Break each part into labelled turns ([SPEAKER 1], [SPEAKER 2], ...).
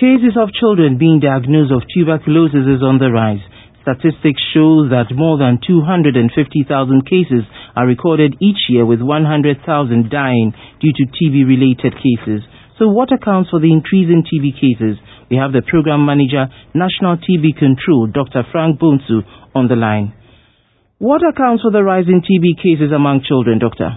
[SPEAKER 1] Cases of children being diagnosed of tuberculosis is on the rise. Statistics show that more than 250,000 cases are recorded each year, with 100,000 dying due to TB-related cases. So what accounts for the increase in TB cases? We have the Program Manager, National TB Control, Dr. Frank Bonsu, on the line. What accounts for the rise in TB cases among children, Doctor?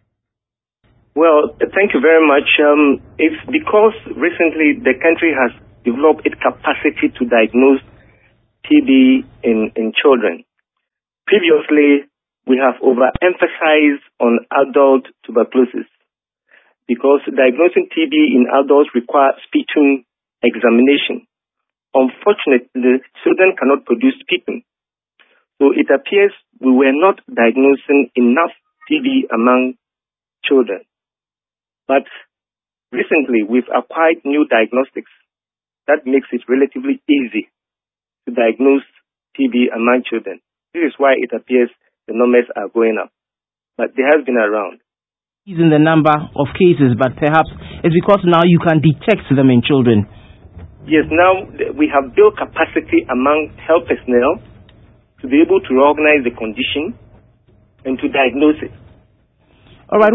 [SPEAKER 2] Well, thank you very much. It's because recently the country has developed its capacity to diagnose TB in children. Previously, we have overemphasized on adult tuberculosis because diagnosing TB in adults requires sputum examination. Unfortunately, children cannot produce sputum. So it appears we were not diagnosing enough TB among children. But recently, we've acquired new diagnostics that makes it relatively easy to diagnose TB among children. This is why it appears the numbers are going up. But they have been around.
[SPEAKER 1] In the number of cases, but perhaps it's because now you can detect them in children.
[SPEAKER 2] Yes, now we have built capacity among health personnel to be able to recognize the condition and to diagnose it.
[SPEAKER 1] All right,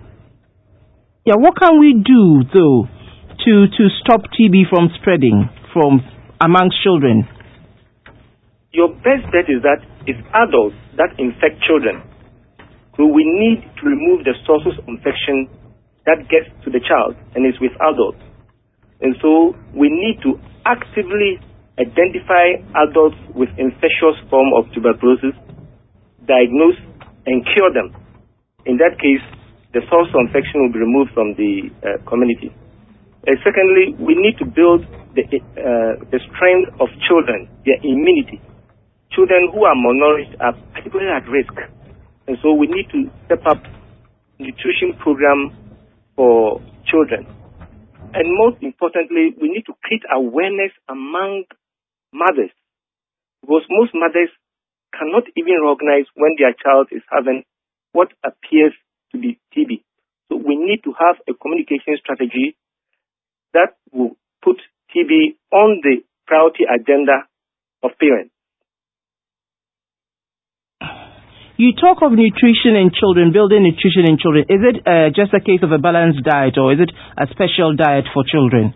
[SPEAKER 1] what can we do, though, to stop TB from spreading from amongst children?
[SPEAKER 2] Your best bet is that it's adults that infect children. So we need to remove the sources of infection that gets to the child, and it's with adults. And so we need to actively identify adults with infectious form of tuberculosis, diagnose and cure them. In that case, the source of infection will be removed from the community. Secondly, we need to build the strength of children, their immunity. Children who are malnourished are particularly at risk. And so we need to step up nutrition program for children. And most importantly, we need to create awareness among mothers. Because most mothers cannot even recognize when their child is having what appears to be TB. So we need to have a communication strategy that will put TB on the priority agenda of parents.
[SPEAKER 1] You talk of nutrition in children, building nutrition in children. Is it just a case of a balanced diet, or is it a special diet for children?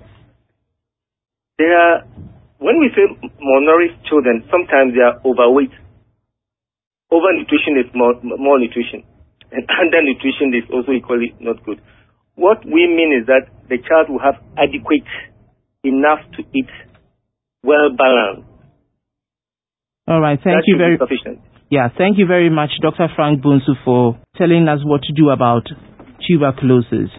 [SPEAKER 2] When we say malnourished children, sometimes they are overweight. Overnutrition is more nutrition. And undernutrition is also equally not good. What we mean is that the child will have adequate enough to eat, well balanced.
[SPEAKER 1] All right, thank you very much. Yeah, thank you very much, Dr. Frank Bonsu, for telling us what to do about tuberculosis.